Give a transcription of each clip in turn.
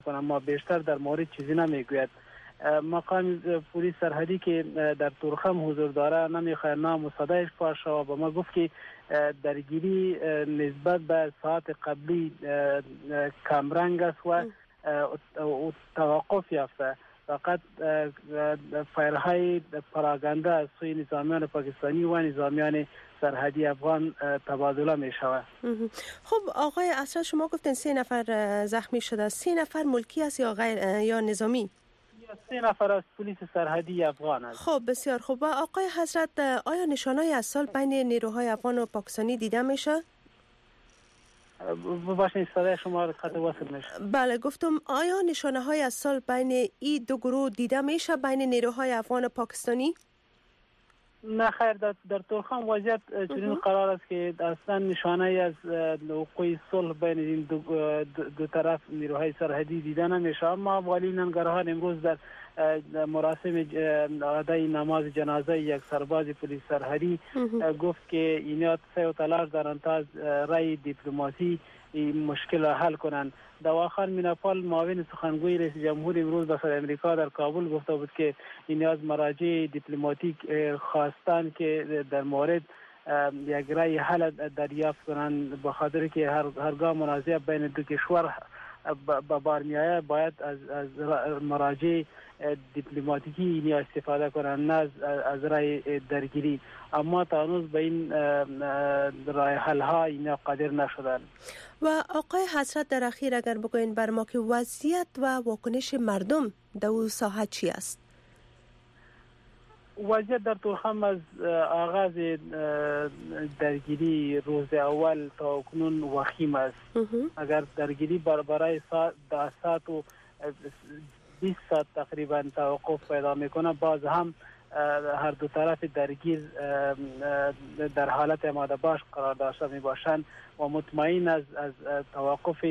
کنم، ما بیشتر در مورد چیزی نمیگوید. مقام پلیس سرحدی که در تورخم حضور داره نمیخواد نام و صدایش پاش شود. با ما گفت که درگیری نسبت به ساعت قبلی کمرنگ است و توقف یافته. فقط فایرهای پراگنده از سوی نظامیان پاکستانی و نظامیان سرحدی افغان تبادله می شود. خب آقای اسرت، شما گفتین 3 نفر زخمی شده. 3 نفر ملکی است یا غیر یا نظامی؟ 3 نفر از پلیس سرحدی افغان است. خب بسیار خوب. آقای حضرت، آیا نشانهای از سال بین نیروهای افغان و پاکستانی دیده میشه؟ ببخشید صدای شما رو قطع وصل میشه. بله گفتم آیا نشانه های از سال بین این دو گروه دیده میشه، بین نیروهای افغان و پاکستانی؟ نه خیر، در تورخم وضعیت چنین قرار است که اصلا نشانه از وقوع صلح بین این دو طرف نیروهای سرحدی دیده نمیشه. اما والی ننگرهار امروز در مراسم ادای نماز جنازه یک سرباز پلیس سرحدی گفت که اینا سعی تلاش دارند تا از رای دیپلماسی این مشکل را حل کنند. دواخان میناپال معاون سخنگوی رئیس جمهور امروز به صدای امریکا در کابل گفته بود که این از مراجع دیپلماتیک خواستند که در مورد یک رای حل دریافت کنند، به خاطر که هرگاه منازعه بین دو کشور به بار میآید باید از مراجع دیپلماتیکی اینیا استفاده کنند، نه از رای درگیری. اما تا هنوز به این رای حل ها اینا قادر نشدند. و آقای حضرت در اخیر اگر بگوین بر ما که وضعیت و واکنش مردم در اون ساحه چی است؟ وضعیت در تورخم از آغاز درگیری روز اول تا اکنون وخیم است. اگر درگیری برای ساعت و 20 ساعت تقریبا توقف پیدا میکنه، باز هم هر دو طرف درگیر در حالت آماده باش قرار داشته می باشند و مطمئن از توقف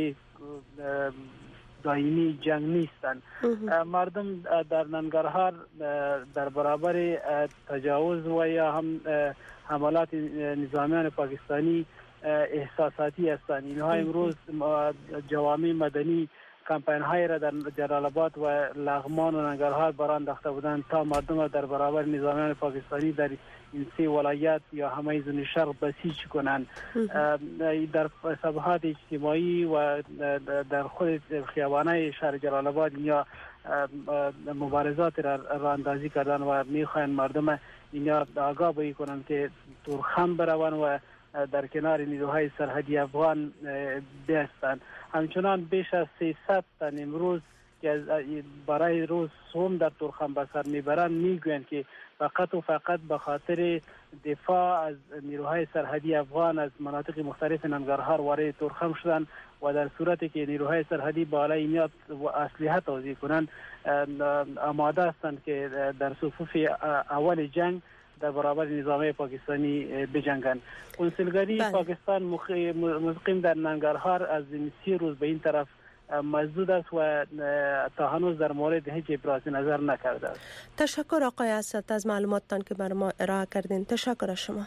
دائمی جنگ نیستند. مردم در ننگرهار در برابر تجاوز و یا هم حملات نظامیان پاکستانی احساساتی هستند. اینها امروز جوامع مدنی کمپین های را در جلال آباد و لغمان و ننگرهار برانداخته بودند تا مردم را در برابر نظامیان پاکستانی در این 3 ولایت یا همه زون شرق بسیج کنند. در صفحات اجتماعی و در خود خیابان‌های شهر جلال آباد یا مبارزات را اندازی کردن و میخواهند مردم اینا آگاه بگی کنند که تورخم بروند و در کنار نیروهای سرحدی افغان بستند. همچنان بیش از 300 تن امروز که برای روز سوم در تورخم به سر میبرند میگویند که فقط و فقط به خاطر دفاع از نیروهای سرحدی افغان از مناطق مختلف ننگرهار وارد تورخم شدند و در صورتی که نیروهای سرحدی بالای میاد و اسلحه توزیع کنند آماده هستند که در صفوف اول جنگ در برابر نظامی پاکستانی بجنگند. کنسولگری پاکستان مقیم در ننگرهار از 3 روز به این طرف مسدود است و تا هنوز در مورد هیچ ابراز نظر نکرده است. تشکر آقای اسد از معلوماتتان که بر ما ارائه کردین. تشکر از شما.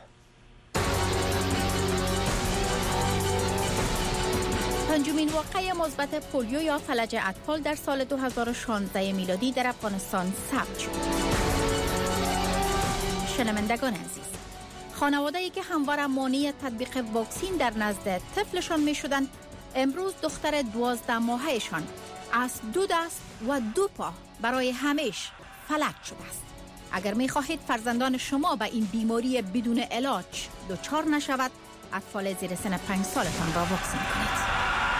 پنجمین واقعه مثبت پولیو یا فلج اطفال در سال 2016 میلادی در افغانستان ثبت شد. شنوندگان عزیز، خانواده‌ای که همواره مانع تطبیق واکسین در نزد طفلشان می‌شدند، امروز دختر 12 ماهه‌شان از 2 دست و 2 پا برای همیشه فلج شده است. اگر می‌خواهید فرزندان شما به این بیماری بدون علاج دچار نشود، اطفال زیر سن 5 سالتان را واکسین کنید.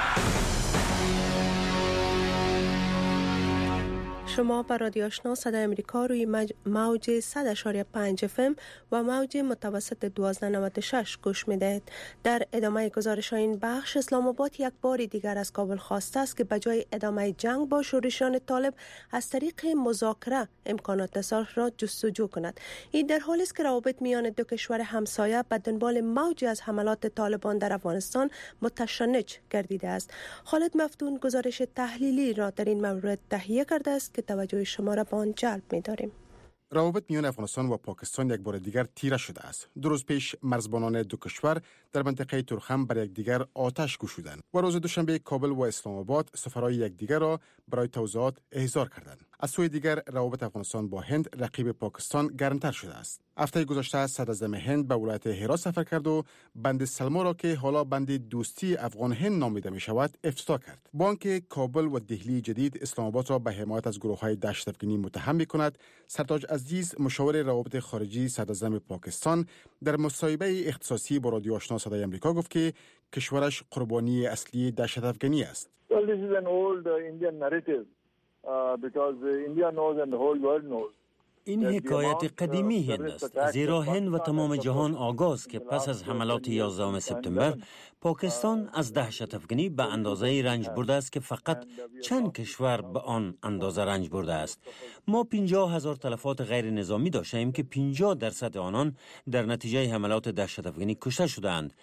شما به رادیو آشنا صدای امریکا روی موج 100.5 FM و موج متوسط 1296 گوش می‌دهید. در ادامه گزارش این بخش، اسلام آباد یک بار دیگر از کابل خواسته است که بجای ادامه جنگ با شورشیان طالب از طریق مذاکره امکانات صلح را جستجو کند. این در حالی است که روابط میان دو کشور همسایه به دنبال موجی از حملات طالبان در افغانستان متشنج گردیده است. خالد مفتون گزارش تحلیلی را در این مورد تهیه کرده است که توجه شما را به آن جلب می‌داریم. روابط میان افغانستان و پاکستان یک بار دیگر تیره شده است. 2 روز پیش مرزبانان دو کشور در منطقه تورخم بر یکدیگر آتش گشودند و روز دوشنبه کابل و اسلام آباد سفرهای یکدیگر را برای توضیحات احضار کردند. از سوی دیگر روابط افغانستان با هند رقیب پاکستان گرمتر شده است. هفته گذشته صدراعظم هند به ولایت هرات سفر کرد و بند سلما را که حالا بند دوستی افغان هند نامیده می شود افتتاح کرد. با آنکه کابل و دهلی جدید اسلام آباد را به حمایت از گروه‌های دهشت افغانی متهم می‌کند، سرتاج عزیز مشاور روابط خارجی صدراعظم پاکستان در مصاحبه اختصاصی با رادیو آشنا صدای آمریکا گفت که کشورش قربانی اصلی دهشت افغانی است. Well, this is an old Indian narrative because India knows and the whole world knows. این حکایت قدیمی هند است، زیرا هند و تمام جهان آگاست که پس از حملات 11 سپتامبر پاکستان از دهشت افغانی به اندازه رنج برده است که فقط چند کشور به آن اندازه رنج برده است. ما 50,000 تلفات غیر نظامی داشتیم که 50% آنان در نتیجه حملات دهشت افغانی کشته شدند.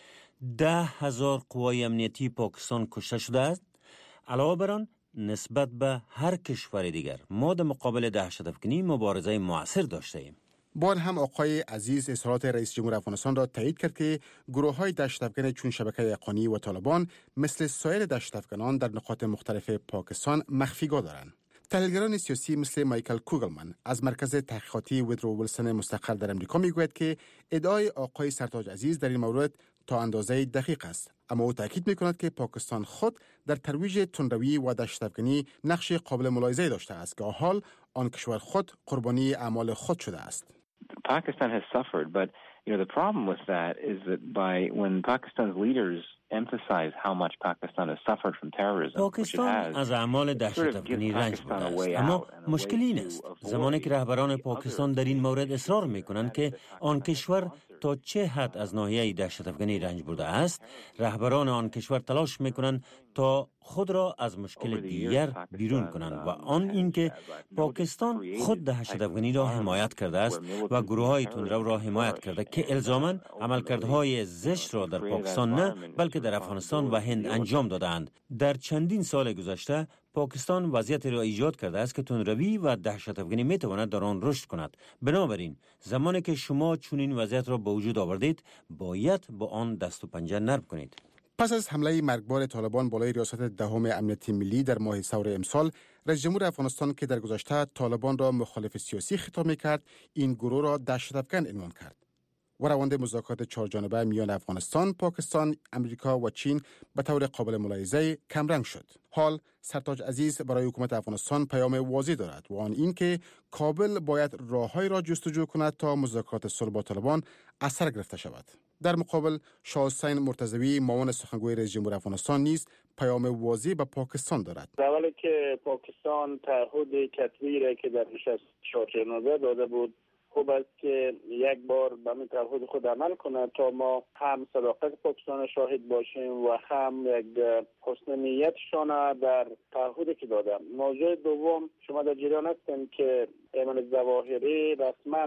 10,000 قوای امنیتی پاکستان کشته شده است. علاوه بر آن نسبت به هر کشور دیگر ما در مقابل دهشت افغانی مبارزه مؤثر داشته ایم. بار هم آقای عزیز اظهارات رئیس جمهور افغانستان را تایید کرد که گروه‌های دهشت افغان چون شبکه حقانی و طالبان مثل سایر دهشت افغانان در نقاط مختلف پاکستان مخفیگاه دارند. تحلیلگران سیاسی مثل مایکل کوگلمن از مرکز تحقیقاتی وودرو ویلسون مستقر در امریکا میگوید که ادعای آقای سرتاج عزیز در این مورد تا اندازه دقیق است، اما او تاکید می‌کند که پاکستان خود در ترویج تندروی و دهشت افغانی نقش قابل ملاحظه داشته است که حال آن کشور خود قربانی اعمال خود شده است. Pakistan has suffered, but the problem with that is that when Pakistan's leaders emphasize how much Pakistan has suffered from terrorism. پاکستان از اعمال دهشت افغانی رنج برده است، اما مشکل این است زمانی که رهبران پاکستان در این مورد اصرار می‌کنند که آن کشور تا چه حد از ناحیه دهشت افغانی رنج برده است، رهبران آن کشور تلاش می‌کنند تا خود را از مشکل دیگر بیرون کنند و آن اینکه پاکستان خود دهشت افغانی را حمایت کرده است و گروه‌های تندرو را حمایت کرده که الزاماً عملکردهای زشت را در پاکستان نه بلکه در افغانستان و هند انجام دادند. در چندین سال گذشته پاکستان وضعیتی را ایجاد کرده است که تندروی و دهشت افغانی میتواند در آن رشد کند. بنابراین زمانی که شما چنین وضعیت را به وجود آوردید باید با آن دست و پنجه نرم کنید. پس از حمله مرگبار طالبان بالای ریاست دهم امنیت ملی در ماه ثور امسال، رئیس جمهور افغانستان که در گذشته طالبان را مخالف سیاسی خطاب می‌کرد، این گروه را دهشت افغان عنوان کرد. و روند مذاکرات چهارجانبه میان افغانستان، پاکستان، امریکا و چین به طور قابل ملاحظه کمرنگ شد. حال سرتاج عزیز برای حکومت افغانستان پیام واضح دارد و آن این که کابل باید راه‌هایی را جستجو کند تا مذاکرات صلح با طالبان اثر گرفته شود. در مقابل شاه حسین مرتضوی معاون سخنگوی رئیس جمهور افغانستان نیز پیام واضح به پاکستان دارد. اولی که پاکستان تعهد کتبی را که در نشست چهارجانبه داده بود خوب است که یک بار به این تعهد خود عمل کند تا ما هم صداقت پاکستان شاهد باشیم و هم یک حسن نیتشان در تعهدی که دادم. موضوع دوم، شما در جریان هستید که ایمن ظواهری رسما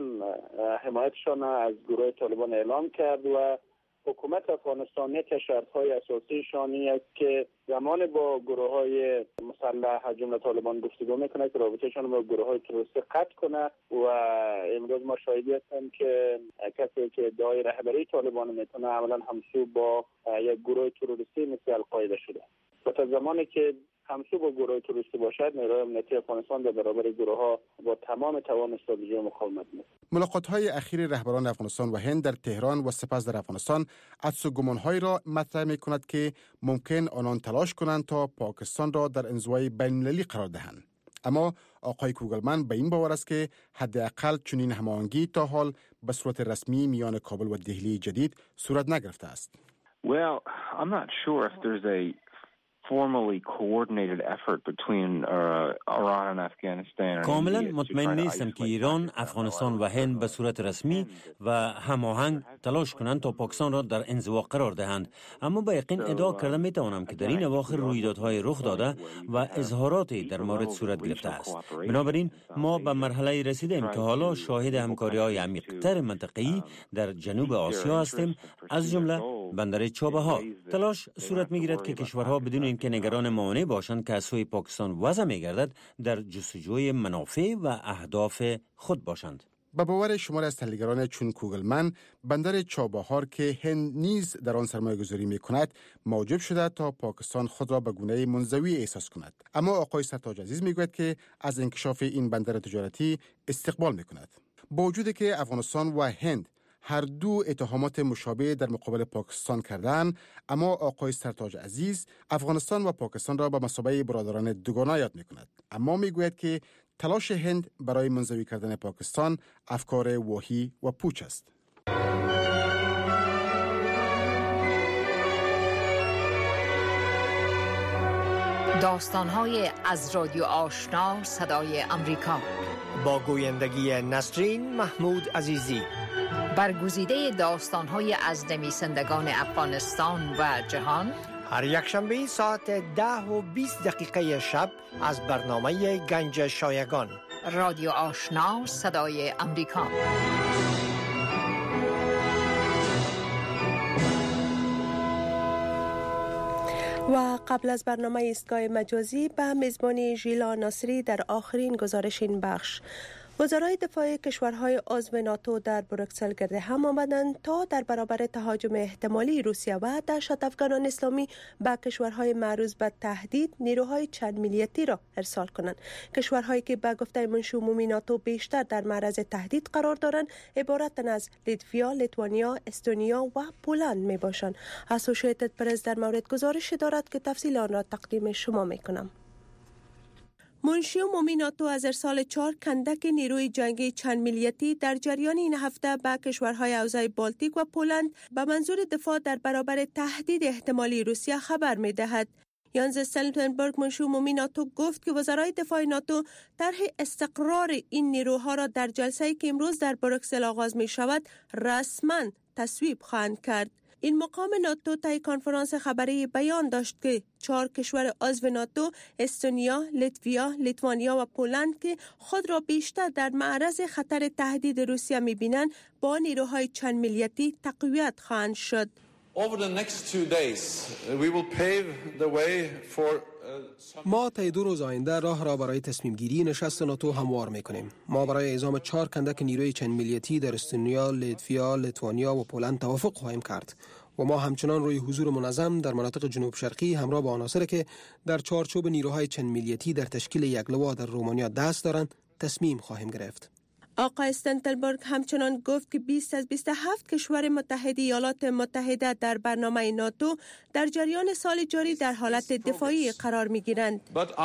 حمایتشان از گروه طالبان اعلام کرد و حکومت افغانستان یک شرط‌های اساسی شانی است که زمان با گروه‌های مسلح جمله طالبان گفتگو میکنه که رابطه‌شان با گروه‌های تروریستی قطع کنه و امروز ما شاهدی هستیم که کسی که ادعای رهبری طالبان میکنه عملاً همسو با یک گروه تروریستی مثل القاعده شده. و تا زمانی که همسو با گروه تروریستی باشد، نیروهای امنیتی افغانستان در برابر گروه‌ها با تمام توان استراتژی مقاومت می‌کند. ملاقات‌های اخیر رهبران افغانستان و هند در تهران و سپس در افغانستان حدس و گمان‌هایی را مطرح می‌کند که ممکن آنان تلاش کنند تا پاکستان را در انزوای بین‌المللی قرار دهند. اما آقای کوگلمن به این باور است که حداقل چنین هماهنگی تا حال به صورت رسمی میان کابل و دهلی جدید صورت نگرفته است. Well, I'm not sure if there's a formally coordinated effort between Iran and Afghanistan. کاملا مطمئن نیستم که ایران، افغانستان و هند به صورت رسمی و هماهنگ تلاش کنند تا پاکستان را در انزوا قرار دهند، اما با یقین ادعا کرده می توانم که در این اواخر رویدادهای رخ داده و اظهاراتی در مورد صورت گرفته است. بنابراین ما به مرحله رسیدیم که حالا شاهد همکاری‌های عمیق‌تر منطقه‌ای در جنوب آسیا هستیم، از جمله بندر چابهار. تلاش صورت می‌گیرد که کشورها بدون اینکه نگران موانع باشند که از سوی پاکستان وضع می‌گردد در جستجوی منافع و اهداف خود باشند. به باور شمار از تحلیلگران چون کوگلمن، بندر چابهار که هند نیز در آن سرمایه‌گذاری می‌کند موجب شده تا پاکستان خود را به گونه منزوی احساس کند. اما آقای سرتاج عزیز میگوید که از انکشاف این بندر تجارتی استقبال می‌کند. با وجودی که افغانستان و هند هر دو اتهامات مشابه در مقابل پاکستان کردند، اما آقای سرتاج عزیز افغانستان و پاکستان را به مثابه برادران دوگانه یاد می‌کند. اما میگوید که تلاش هند برای منزوی کردن پاکستان افکار واهی و پوچ است. داستان‌های از رادیو آشنا صدای امریکا با گویندگی نسرین محمود عزیزی. برگزیده داستان‌های از نویسندگان افغانستان و جهان، هر یک شنبه ساعت 10:20 شب از برنامه گنج شایگان. رادیو آشنا صدای امریکا. و قبل از برنامه ایستگاه مجازی به میزبانی ژیلا ناصری در آخرین گزارش این بخش، وزرای دفاع کشورهای عضو ناتو در بروکسل گرد هم آمدند تا در برابر تهاجم احتمالی روسیه و دهشت‌افکنان اسلامی به کشورهای معروض به تهدید نیروهای چند ملیتی را ارسال کنند. کشورهایی که به گفته منشور عمومی ناتو بیشتر در معرض تهدید قرار دارند عبارتند از لیتویا، لیتوانیا، استونیا و پولند می باشند. اسوسییتد پرس در مورد گزارش دارد که تفصیل آن را تقدیم شما می کنم. منشور عمومی ناتو از ارسال 4 کندک نیروی جنگی چند ملیتی در جریان این هفته به کشورهای حوزه بالتیک و پولند به منظور دفاع در برابر تهدید احتمالی روسیه خبر می دهد. یانز استولتنبرگ منشور عمومی ناتو گفت که وزرای دفاع ناتو طرح استقرار این نیروها را در جلسه‌ای که امروز در بروکسل آغاز می شود رسما تصویب خواهند کرد. این مقام ناتو طی کنفرانس خبری بیان داشت که 4 کشور عضو ناتو استونیا، لیتویا، لیتوانیا و پولند که خود را بیشتر در معرض خطر تهدید روسیه می‌بینند با نیروهای چند ملیتی تقویت خواهند شد. ما طی 2 روز آینده راه را برای تصمیم گیری نشست ناتو هموار می‌کنیم. ما برای اعزام 4 کندک نیروی چند ملیتی در استونیا، لیتویا، لیتوانیا و پولند توافق خواهیم کرد و ما همچنان روی حضور منظم در مناطق جنوب شرقی همراه با عناصری که در چارچوب نیروهای چند ملیتی در تشکیل یک لوا در رومانیا دست دارند تصمیم خواهیم گرفت. آقای استولتنبرگ همچنان گفت که 20 از 27 کشور متحد ایالات متحده در برنامه ناتو در جریان سال جاری در حالت دفاعی قرار می‌گیرند.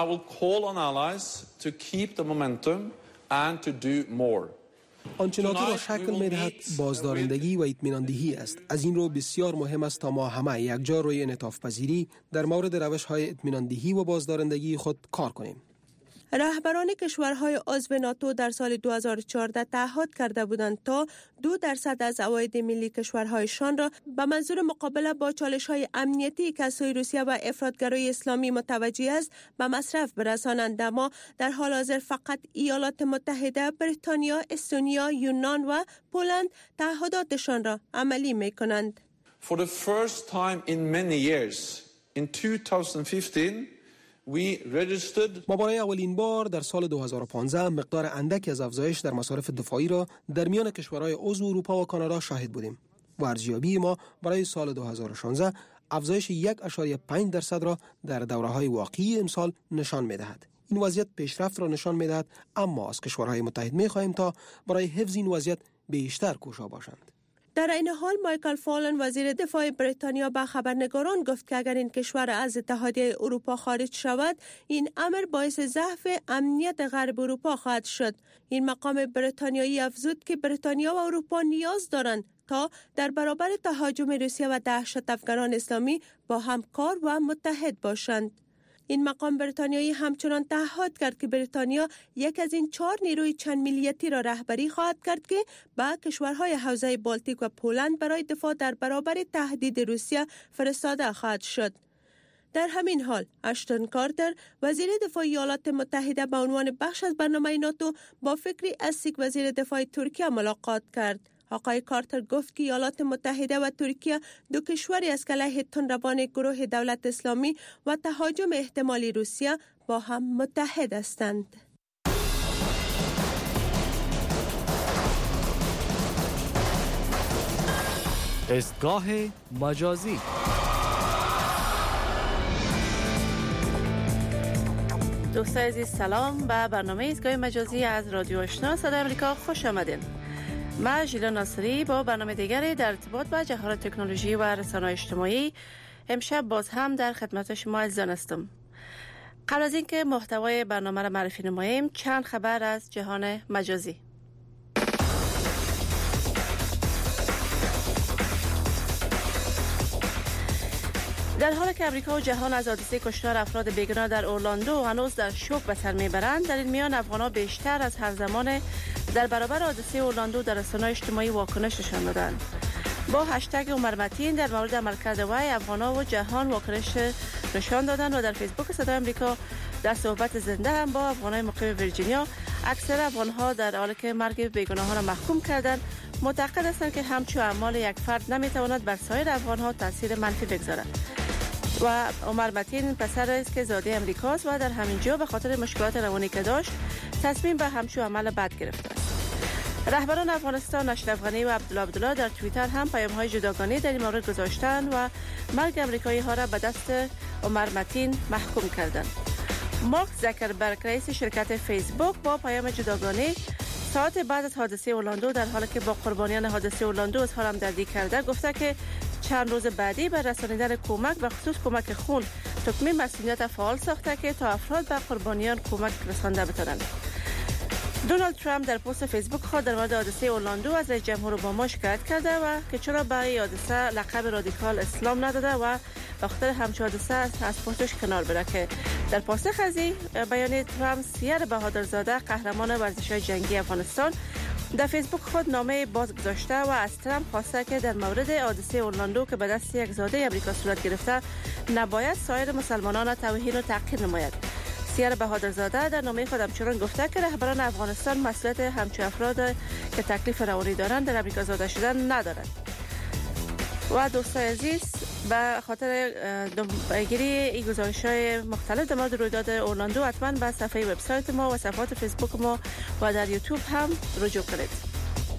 آنچه ناتو را شکل می‌دهد بازدارندگی و اطمیناندهی است. از این رو بسیار مهم است تا ما همه یکجا روی انعطاف پذیری در مورد روش‌های اطمیناندهی و بازدارندگی خود کار کنیم. رهبران کشورهای عضو ناتو در سال 2014 تعهد کرده بودند تا 2% از عواید ملی کشورهایشان را به منظور مقابله با چالش‌های امنیتی که از سوی روسیه و افراطگرای اسلامی متوجه است به مصرف برسانند. اما در حال حاضر فقط ایالات متحده، بریتانیا، استونیا، یونان و پولند تعهداتشان را عملی می‌کنند. For the first time in many years, in 2015 ما برای اولین بار در سال 2015 مقدار اندکی از افزایش در مصارف دفاعی را در میان کشورهای عضو اروپا و کانادا شاهد بودیم و ارزیابی ما برای سال 2016 افزایش 1.5% را در دوره‌های واقعی امسال نشان می‌دهد. این وضعیت پیشرفت را نشان می‌دهد، اما از کشورهای متحد می‌خواهیم تا برای حفظ این وضعیت بیشتر کوشا باشند. در این حال مایکل فالن وزیر دفاع بریتانیا به خبرنگاران گفت که اگر این کشور از اتحادیه اروپا خارج شود این امر باعث ضعف امنیت غرب اروپا خواهد شد. این مقام بریتانیایی افزود که بریتانیا و اروپا نیاز دارند تا در برابر تهاجم روسیه و دهشت‌افکنان اسلامی با همکار و متحد باشند. این مقام بریتانیایی همچنان تعهد کرد که بریتانیا یک از این 4 نیروی چند ملیتی را رهبری خواهد کرد که به کشورهای حوزه بالتیک و پولند برای دفاع در برابر تهدید روسیه فرستاده خواهد شد. در همین حال اشتون کارتر وزیر دفاع ایالات متحده به عنوان بخش از برنامه ناتو با فکری اسیک وزیر دفاع ترکیه ملاقات کرد. آقای کارتر گفت که ایالات متحده و ترکیه 2 کشوری از که علیه تندروان گروه دولت اسلامی و تهاجم احتمالی روسیه با هم متحد هستند. ایستگاه مجازی. دوستان عزیز سلام، به برنامه ایستگاه مجازی از رادیو آشنا صدای آمریکا خوش آمدین. من ژیلا ناصری با برنامه دیگری در ارتباط با جهان تکنولوژی و رسانه‌های اجتماعی امشب باز هم در خدمت شما عزیزان هستم. قبل از اینکه محتوای برنامه را معرفی نماییم، چند خبر از جهان مجازی. در حالی که امریکا و جهان از حادثه کشتار افراد بیگناه در اورلاندو هنوز در شوک به سر میبرند، در این میان افغان‌ها بیشتر از هر زمان در برابر حادثه اورلاندو در رسانه‌های اجتماعی واکنش نشان دادند. با هشتگ عمر متین در مورد عملکرد وی، افغان‌ها و جهان واکنش نشان دادند و در فیسبوک صدای آمریکا در صحبت زنده هم با افغان‌های مقیم ویرجینیا، اکثر افغان‌ها در حالی که مرگ بیگناهان را محکوم کردند، معتقد هستند که همچون اعمال یک فرد نمیتواند بر سایر افغان‌ها تاثیر منفی بگذارد. و عمر متین پسر است که زاده امریکاست و در همین جا به خاطر مشکلات روانی که داشت تصمیم به همچون عمل بد گرفته است. رهبران افغانستان اشرف غنی و عبدالله در توییتر هم پیام‌های جداگانه در این مورد گذاشتند و مرگ امریکایی ها را به دست عمر متین محکوم کردند. مارک زاکربرگ رئیس شرکت فیسبوک با پیام جداگانه ساعت بعد از حادثه اورلاندو در حالی که با قربانیان حادثه اورلاندو اظهار همدردی کرده، گفته که چند روز بعدی به رسانیدن کمک و خصوص کمک خون تکمیل مسئولیت فعال ساخته که تا افراد به قربانیان کمک رسانده بتوانند. دونالد ترامپ در پست فیسبوک خود در مورد حادثه اورلاندو از رئیس جمهور اوباما شکایت کرده و که چرا به این حادثه لقب رادیکال اسلام نداده و به خاطر همچون حادثه از پستش کنار بره، که در پاسخ از این بیانیه ترامپ سیر بهادرزاده قهرمان ورزش‌های جنگی افغانستان در فیسبوک خود نامه باز گذاشته و از ترامپ خواسته که در مورد حادثه اورلاندو که به دست یک زاده امریکا صورت گرفته نباید سایر مسلمانان توهین و تحقیر نماید. سیر بهادرزاده در نامه خود همچنان گفته که رهبران افغانستان مسئولیت همچون افراد که تکلیف روانی دارند در امریکا زاده شدن ندارند. و دوستان عزیز، به خاطر پیگیری این گزارش‌های مختلف در مورد رویداد اورلاندو حتما به صفحه وبسایت ما و صفحات فیسبوک ما و در یوتیوب هم رجوع کنید.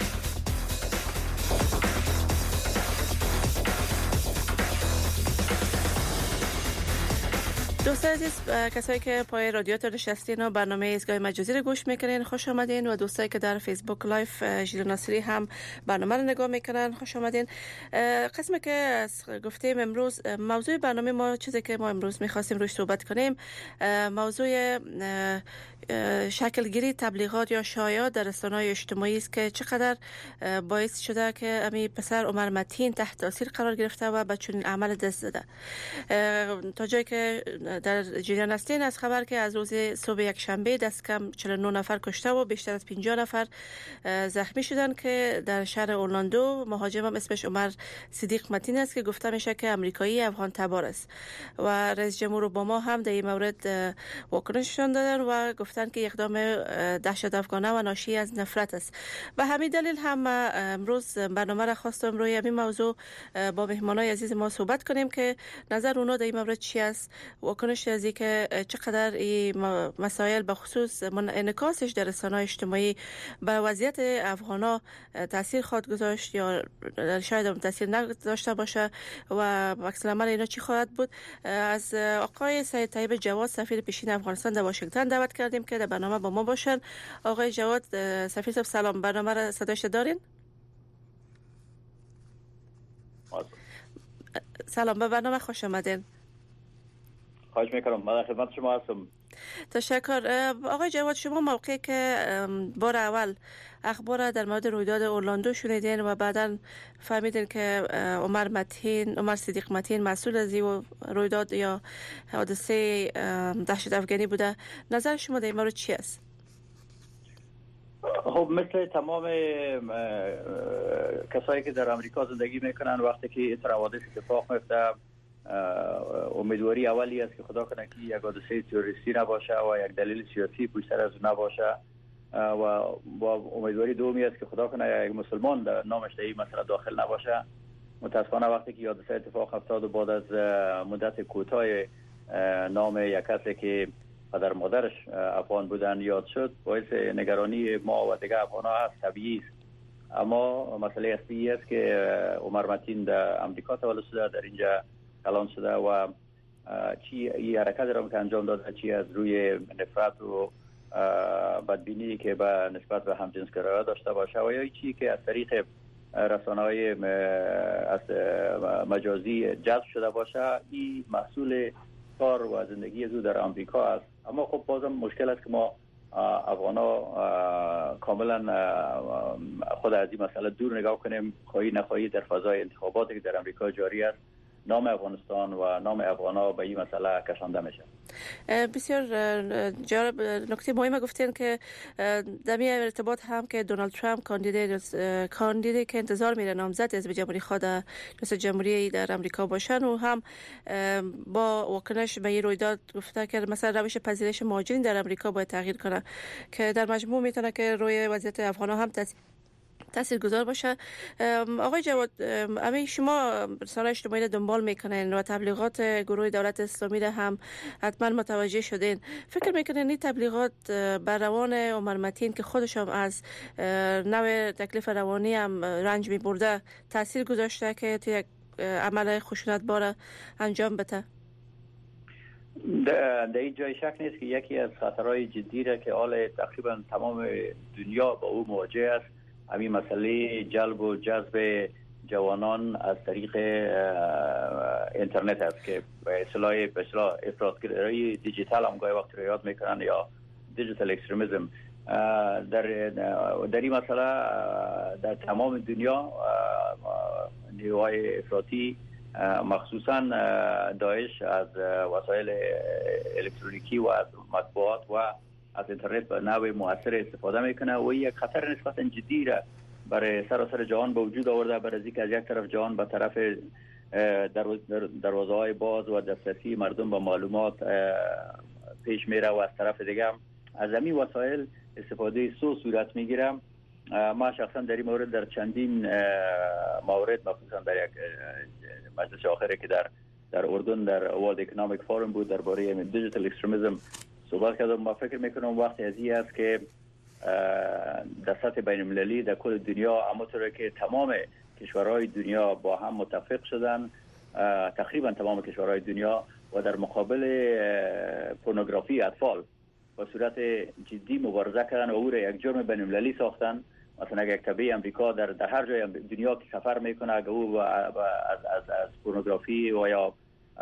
دوستان عزیز، کسایی که پای رادیاتور نشستین و برنامه ایستگاه مجازی رو گوش میکنین خوش آمدین، و دوستایی که در فیسبوک لایف ژیلا ناصری هم برنامه رو نگاه میکنن خوش آمدین. قسمی که گفتیم امروز موضوع برنامه ما، چیزی که ما امروز میخواستیم روش صحبت کنیم، موضوع شکلگیری تبلیغات یا شایعات در رسانه‌های اجتماعی است که چقدر باعث شده که امی پسر عمر متین تحت تاثیر قرار گرفته و به چنین عمل دست زده. تا جایی که در جریان هستین از خبر که از روز صبح یک شنبه دست کم 49 نفر کشته و بیشتر از 50 نفر زخمی شدن که در شهر اورلاندو مهاجم هم اسمش عمر صدیق متین است که گفته میشه که امریکایی افغان تبار است و رئیس جمهور اوباما هم در این مورد واکنش دادن و گفتن که اقدام دهشت افغانه و ناشی از نفرت است. به همین دلیل هم امروز برنامه را خواستم روی همین موضوع با مهمانای عزیز ما صحبت کنیم که نظر اونا در این مورد چی است، واکنش از که چقدر این مسائل به خصوص انعکاسش در رسانه‌های اجتماعی به وضعیت افغان‌ها تاثیر خواهد گذاشت یا شاید تاثیر نداشته باشه و عکس العمل اینا چی خواهد بود. از آقای سید طیب جواد سفیر پیشین افغانستان در واشنگتن دعوت کردیم که در برنامه با ما باشن. آقای جواد سفیر صاحب سلام، برنامه را صداش دارین؟ سلام، به برنامه خوش آمدین. خواهش میکنم، من خدمت شما هستم. تشکر. آقای جواد، شما موقعی که بار اول اخبار در مورد رویداد اورلاندو شنیدین و بعدا فهمیدین که عمر صدیق متین مسئول از این رویداد یا حادثه دهشت افغانی بوده، نظر شما در این مورد چی است؟ خب مثل تمام کسایی که در امریکا زندگی میکنن، وقتی که این حوادث اتفاق میفته امیدواری اولی است که خدا کنه که یک حادثه تروریستی نباشه و یک دلیل سیاسی پشت سر از نباشه، و با امیدواری دومی است که خدا کنه یک مسلمان در نامش در این مسئله داخل نباشه. متاسفانه وقتی که حادثه اتفاق افتاد و بعد از مدت کوتاه نام یک کسی که پدر مادرش افغان بودن یاد شد، باعث نگرانی ما و دیگر افغان‌ها هست. طبیعی است اما مسئله اصلی است که عمر متین در امریکا تولد شده، در اینجا کلان شده و چی این حرکت را که انجام داده، چی از روی نفرت و بدبینی که به نسبت به همجنسگرایان داشته باشه و یا چی که از طریق رسانه‌های مجازی جذب شده باشه، این محصول کار و زندگی او در امریکا است. اما خب بازم مشکل است که ما افغانا کاملا خود از این مسئله دور نگاه کنیم، خواهی نخواهی در فضای انتخاباتی که در امریکا جاری است نام افغانستان و نام افغانا به این مسئله کشانده میشه. بسیار جالب نکته مهمه گفتین که در این ارتباط هم که دونالد ترامپ کاندیدی که انتظار میره نامزد حزب جمهوری خود ریاست جمهوری در امریکا باشن و هم با واکنش به این رویداد گفته که مثلا روش پذیرش مهاجرین در امریکا باید تغییر کنه که در مجموع میتونه که روی وضعیت افغان‌ها هم تاثیرگذار باشه. آقای جواد، همه شما رسانه‌های اجتماعی دنبال میکنین و تبلیغات گروه دولت اسلامی را هم حتما متوجه شدین. فکر میکنین این تبلیغات بر روان عمر متین که خودش هم از نوع تکلیف روانی هم رنج میبرده تاثیر گذاشته که تو یک عمل خشونتبار انجام بده؟ در این جای شک نیست که یکی از خطرهای جدی را که حال تقریبا تمام دنیا با او مواجه است همین مسئله جلب و جذب جوانان از طریق اینترنت است که به اصطلاح افراطگرایی دیجیتال هم گاهی وقت یاد میکنن یا دیجیتال اکستریمیسم. در این مسئله در تمام دنیا نیروهای افراطی مخصوصا داعش از وسایل الکترونیکی و از مطبوعات و از اینترنت به نوع مؤثر استفاده میکنه و یک خطر نسبتا جدی را برای سراسر جهان به وجود آورده، برای اینکه از یک طرف جهان به طرف دروازه‌های باز و دسترسی مردم به معلومات پیش میره و از طرف دیگه از همین وسایل استفاده صورت میگیره. ما شخصا در این مورد در چندین مورد مخصوصا در یک مجلس آخری که در اردن در ورلد اکونومیک فورم بود درباره دیجیتال اکستریمیسم صحبت کردم. ما فکر میکنم وقتی ازی است که در سطح بین المللی در کل دنیا همونطور که تمام کشورهای دنیا با هم متفق شدن، تقریبا تمام کشورهای دنیا و در مقابل پورنوگرافی اطفال با صورت جدی مبارزه کردن و او را یک جرم بین المللی ساختن. مثلا اگر یک تبع امریکا در هر جای دنیا که سفر میکنه اگر او از پورنوگرافی و یا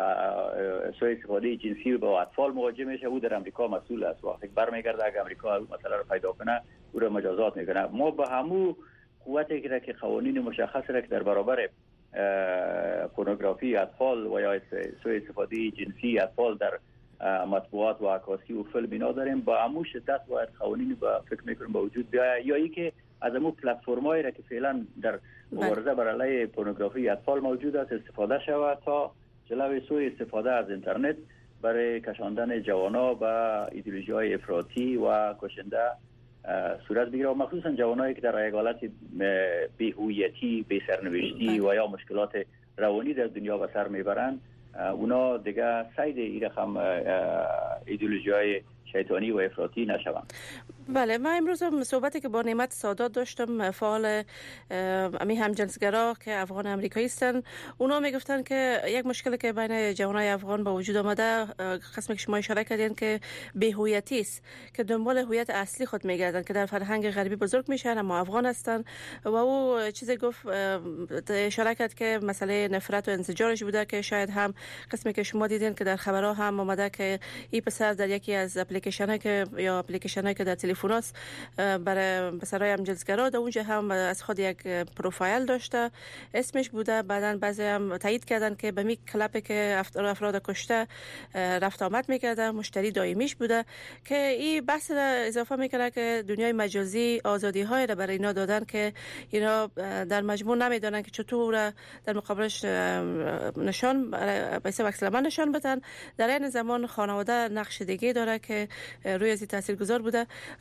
سوء استفاده جنسی با اطفال مواجه میشه، او در امریکا مسئول است. وقتی برمیگرده اگر امریکا مسئله رو پیدا کنه او را مجازات میکنه. ما با همو قوتی که قوانین مشخص را که در برابر پورنوگرافی اطفال و یا سوء استفاده جنسی اطفال در مطبوعات و عکاسی و فیلم اینا داریم، با همو شدت باید قوانین با فکر میکنم با وجود بیاید یا ای که از همو پلتفرمایی را که فعلا در مبارزه بر علیه پورنوگرافی اطفال موجود است استفاده شود تا جلوی سوء استفاده از اینترنت برای کشاندن جوانا به ایدئولوژی‌های افراطی و کشنده صورت بگیره و مخصوصا جوانایی که در یک حالت بی‌هویتی، بی‌سرنوشتی و یا مشکلات روانی در دنیا به سر میبرند. اونا دیگه سید این رقم ایدئولوژی‌های شیطانی و افراطی نشوند. بله، من امروز صحبتی که با نعمت سادات داشتم، فعال همجنسگرا که افغان امریکایی هستن، اونا میگفتن که یک مشکلی که بین جوانای افغان با وجود آمده، قسمی که شما اشاره کردین که بی‌هویتی است، که دنبال هویت اصلی خود میگردن که در فرهنگ غربی بزرگ میشن اما افغان هستن. و او چیزی گفت، اشاره کرد که مسئله نفرت و انزجارش بوده که شاید هم قسمی که شما دیدین که در خبرها هم اومده که این پسر در یکی از اپلیکیشن‌ها که در تلفن‌هاست برای پسرای همجنسگرا، در اونجا هم از خود یک پروفایل داشته، اسمش بوده. بعدن بعضی هم تایید کردن که به می کلپی که افراد کشته رفت آمد میکرده، مشتری دائمیش بوده، که این بحث را اضافه میکنه که دنیای مجازی آزادی‌های را برای اینا دادن که اینا در مجموع نمیدونن که چطور در مقابلش نشان به حساب عکس‌العمل نشان بدن. در این زمان خانواده نقش دیگه داره که روی از تاثیرگذار بوده.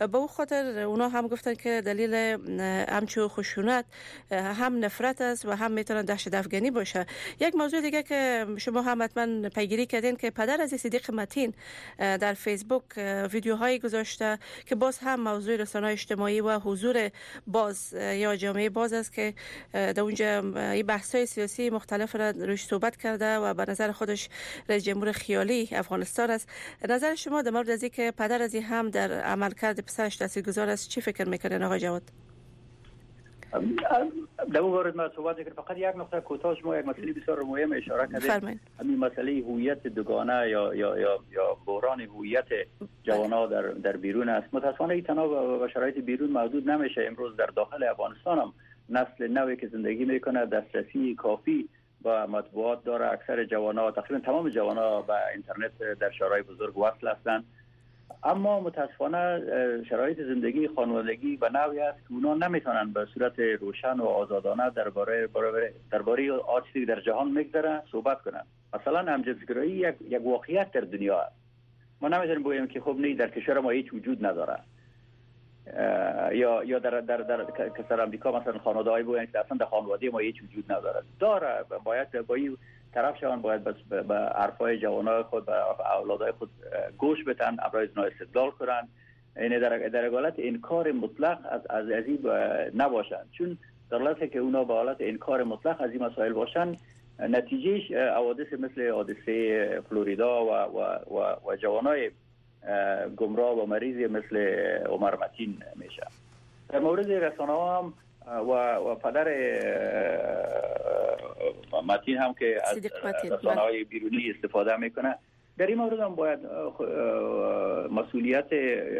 به او خاطر اونا هم گفتن که دلیل همچو خشونت هم نفرت است و هم میتونه دهشت افغانی باشه. یک موضوع دیگه که شما هم حتما پیگیری کردین که پدر عزیز صدیق متین در فیسبوک ویدیوهایی گذاشته که باز هم موضوع رسانه‌های اجتماعی و حضور باز یا جامعه باز است که در اونجا این بحث‌های سیاسی مختلف را روش صحبت کرده و به نظر خودش رئیس جمهور خیالی افغانستان است. نظر شما در مورد از اینکه پدر از هم در عملکرد پسرش تاثیرگذار است چی فکر میکنین آقای جواد؟ در اون مورد ما صحبت میکنم. فقط یک نقطه کوتاه شما یک مسئله بسیار مهم اشاره کردید. همین مسئله هویت دوگانه یا بحران هویت جوانان در بیرون است. متاسفانه این تنها و شرایط بیرون محدود نمیشه. امروز در داخل افغانستان هم نسل نوی که زندگی میکنه دسترسی کافی با مطبوعات داره. اکثر جوانان، تقریبا تمام جوانان با اینترنت در شهرهای بزرگ وصل هستند. اما متاسفانه شرایط زندگی خانوادگی به نوعی است که اونا نمیتونن به صورت روشن و آزادانه درباره آتشی در جهان میگذره صحبت کنن. مثلا همجنسگرایی یک واقعیت در دنیا است. ما نمیتونیم بگیم که خب نه در کشور ما هیچ وجود نداره. یا در کشور امریکا مثلا خانواده‌ای بگن که اصلا در خانواده ما هیچ وجود نداره. داره. باید با این طرف شوان، باید به حرفای جوانای خود، به اولادای خود گوش بدن، ابراز استدلال کنن. یعنی در حالت انکار مطلق از این نباشن، چون در حالتی که اونا به حالت انکار مطلق از این مسائل باشن نتیجهش حوادث مثل حادثه فلوریدا و جوانای گمراه و مریضی مثل عمر متین میشه. در مورد رسانه‌ها هم و پدر متین هم که از رسانه‌های بیرونی استفاده میکنه، در این مورد هم باید مسئولیت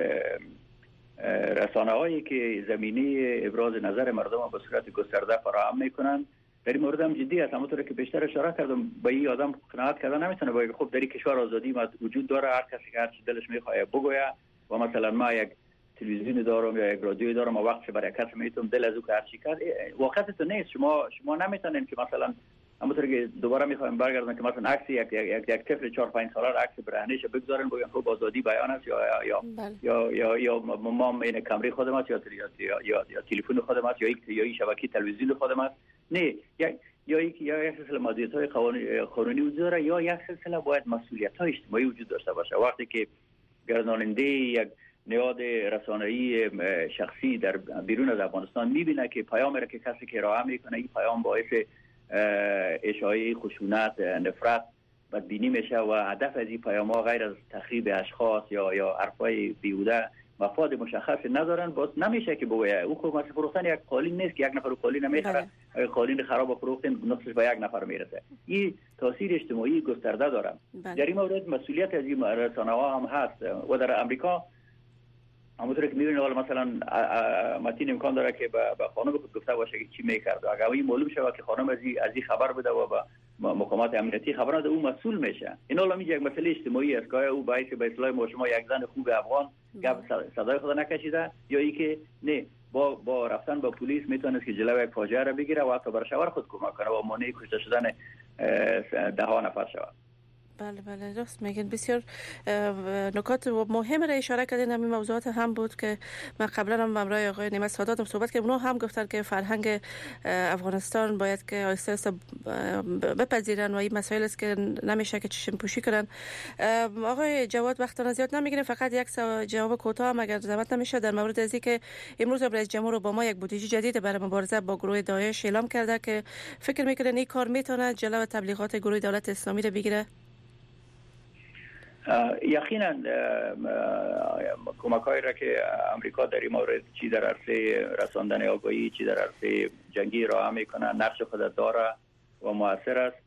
رسانه‌هایی که زمینه ابراز نظر مردم به صورت گسترده فراهم میکنن در این مورد هم جدی است. همونطور که بیشتر اشاره کردم به این آدم قناعت کردن نمیتونه. باید خب در این کشور آزادی وجود داره، هر کسی که هر چی دلش میخواد بگویه. و مثلا ما یک تلویزیون دارم یا یک رادیو دارم و وقتی برای کسی میتونم دل از او که هر چی کرد واقعیت تو نیست. شما نمیتونین که مثلا همونطور که دوباره میخوایم برگردن که مثلا عکس یک طفل 4-5 ساله را عکس برهنه‌اش بگذارن بگن خب آزادی بیان است یا ما این کامری خودم است یا تلفن خودم است یا این شبکه تلویزیون خودم است. نه، یا یک سلسله مسئولیت‌های قانونی وجود داره یا یک سلسله باید مسئولیت‌های اجتماعی وجود داشته باشه. وقتی که گرداننده یک نهاد رسانه‌ای شخصی در بیرون از افغانستان میبینه که پیامی را که کسی که ارائه میکنه این پیام باعث اشاعه خشونت، نفرت، بدبینی میشه و هدف از این پیام‌ها غیر از تخریب اشخاص یا حرفای بیهوده مفاد مشخصی ندارن، باز نمیشه که بگه او خب مثلا فروختن یک قالین نیست که یک نفر قالین نمیخره. قالین خراب فروختن نقصش به یک نفر میرسه. این تاثیر اجتماعی گسترده داره. در این مورد مسئولیت از این رسانه‌ها هم هست و در امریکا همونطور که می‌بینید حالا مثلا متین امکان داره که به خانم خود گفته باشه که چی می‌کرد. اگر این معلوم شود که خانم از این خبر بده و با مقامات امنیتی خبر نده، او مسئول میشه. این حالا میگه یک مسئله اجتماعی است که او باعث به اصلاح ما شما یک زن خوب افغان صدای خود نکشیده یا ای که نه با رفتن با پلیس میتونه که جلوی یک فاجعه را بگیره و حتی برای شوهر خود کمک کنه و مانع کشته شدن ده ها نفر شود. بله راست میگین. بسیار نکات مهم را اشاره کردین. همین موضوعات هم بود که من قبلا هم همراه آقای نیمت سادات صحبت کردم. اونا هم گفتن که فرهنگ افغانستان باید که آهسته آهسته بپذیرن و این مسائل است که نمیشه که چشم پوشی کنن. آقای جواد وقتنا زیاد نمیگیره، فقط یک جواب کوتاه هم اگر زحمت نمیشه در مورد از اینکه امروز رئیس جمهور اوباما یک بودجه جدید برای مبارزه با گروه داعش اعلام کرده که فکر میکنن این کار میتونه جلو تبلیغات گروه دولت اسلامی را بگیره؟ یقینا کمک‌هایی را که امریکا در این مورد چی در عرصه رساندن آگاهی چی در عرصه جنگی ارائه میکنه نقش خود داره و موثر است،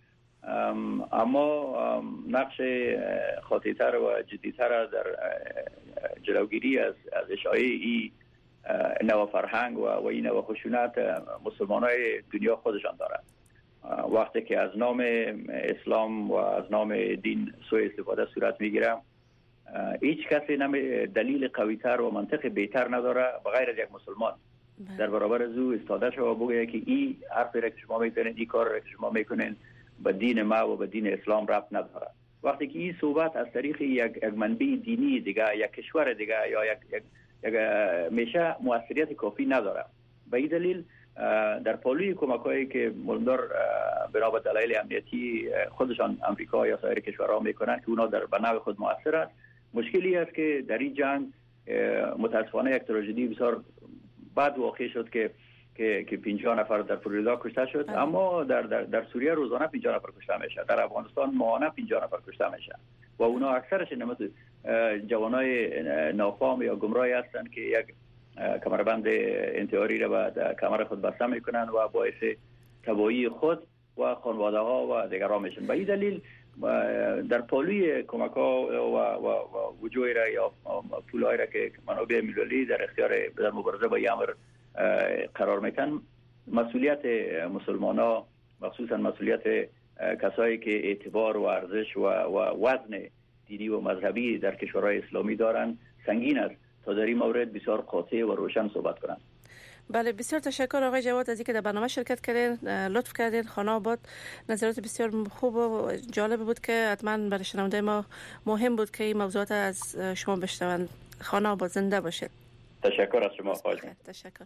اما نقش خاطی‌تر و جدی‌تر در جلوگیری از اشاعه این نوع فرهنگ و این نوع خشونت مسلمانای دنیا خودشان دارند. وقتی که از نام اسلام و از نام دین سوء استفاده صورت میگیره، هیچ کسی دلیل قوی‌تر و منطق بهتر نداره بغیر از یک مسلمان در برابر از او استاده شود و بگه که این حرفی را که شما میکنین، این کار را که شما میکنین به دین ما و به دین اسلام ربط نداره. وقتی که این صحبت از طریق یک منبع دینی دیگه، یک کشور دیگه یا میشه موثریت کافی نداره. به این دلیل در پالوی کمک‌هایی که مولدار بنا به دلایل امنیتی خودشان امریکا یا سایر کشورها میکنن که اونا در بنای خود مؤثر است، مشکلی است که در این جنگ متاسفانه یک تراژدی بسیار بد واقع شد که 50 نفر در فلوریدا کشته شد. اما در سوریه روزانه 50 نفر کشته میشه، در افغانستان ماهانه 50 نفر کشته میشه و اونا اکثرش مثل جوانای نافام یا گمراهی هستند که یک کمربند انتحاری را به کمر خود بسته میکنن و باعث تباهی خود و خانواده ها و دیگران میشن. به این دلیل در پالوی کمک ها و وجوه را یا پولای را که منابع ملی در اختیار در مبارزه با این امر قرار میتن، مسئولیت مسلمان ها، مخصوصا مسئولیت کسایی که اعتبار و ارزش و وزن دینی و مذهبی در کشورهای اسلامی دارن سنگین است تا در این مورد بسیار قاطع و روشن صحبت کنند. بله، بسیار تشکر آقای جواد از اینکه در برنامه شرکت کردین، لطف کردین. خانه آباد نظرات بسیار خوب و جالب بود که حتما برای شنونده ما مهم بود که این موضوعات از شما بشنوند. خانه آباد زنده باشید. تشکر از شما. تشکر.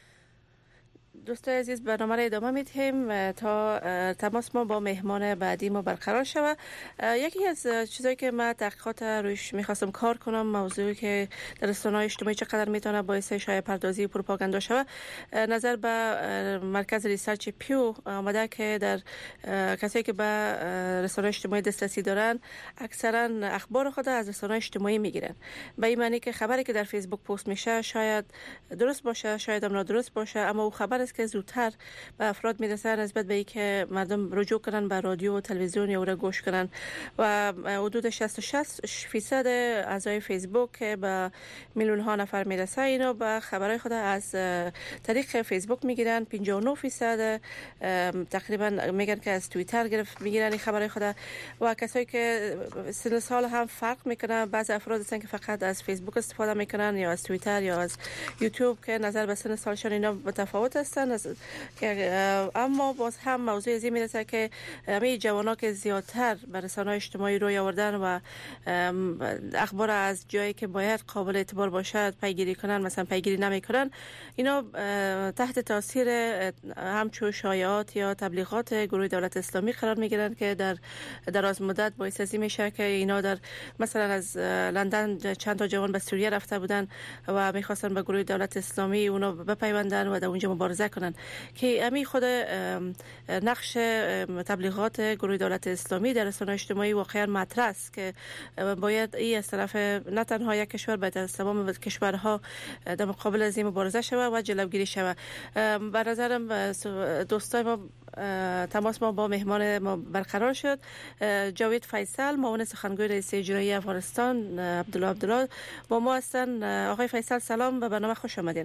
دوستان عزیز، برنامه را ادامه میدیم تا تماس ما با مهمان بعدی ما برقرار شود. یکی از چیزایی که من تحقیقات روش میخواستم کار کنم، موضوعی که در رسانه‌های اجتماعی چقدر میتونه باعث شایعه پردازی و پروپاگاندا شود، نظر به مرکز ریسرچ پیو آمده که در کسایی که به رسانه‌های اجتماعی دسترسی دارن اکثرا اخبار خود از رسانه‌های اجتماعی میگیرن. به این معنی که خبری که در فیسبوک پست میشه شاید درست باشه، شاید هم نادرست باشه، اما او خبر است که زودتر به افراد میرسه نسبت به اینکه مردم رجوع کنن به رادیو و تلویزیون یا را گوش کنن. و حدود 66% اعضای فیسبوک که به میلیون ها نفر میرسه اینا به خبرهای خود از طریق فیسبوک میگیرن. 59% تقریبا میگن که از توییتر میگیرن این خبرهای خود. و کسایی که سن سال هم فرق میکنه، بعض افراد هستن که فقط از فیسبوک استفاده میکنن یا از توییتر یا از یوتیوب که نظر به سن سالشان اینا متفاوت هستن. اما باز هم موضوع ازی میرسه که همه جوانا که زیادتر به رسانه‌های اجتماعی روی آوردن و اخبار از جایی که باید قابل اعتبار باشد پیگیری کنن مثلا پیگیری نمیکنن، اینا تحت تاثیر همچون شایعات یا تبلیغات گروه دولت اسلامی قرار میگیرن که در دراز مدت باعث ازی میشه که اینا در مثلا از لندن چند تا جوان به سوریه رفته بودن و میخواستن به گروه دولت اسلامی اونا بپیوندن و در اونجا مبارزه کنن که امی خود نقش تبلیغات گروه دولت اسلامی در رسانه‌های اجتماعی واقعا مطرح است که باید این از طرف نه تنها یک کشور بلکه از تمام کشورها در مقابل از این مبارزه شود و جلوگیری شود. به نظرم دوستای ما تماس ما با مهمان ما برقرار شد. جاوید فیصل، معاون سخنگوی رئیس اجرایی افغانستان عبدالله با ما هستن. آقای فیصل سلام، به برنامه خوش آمدین.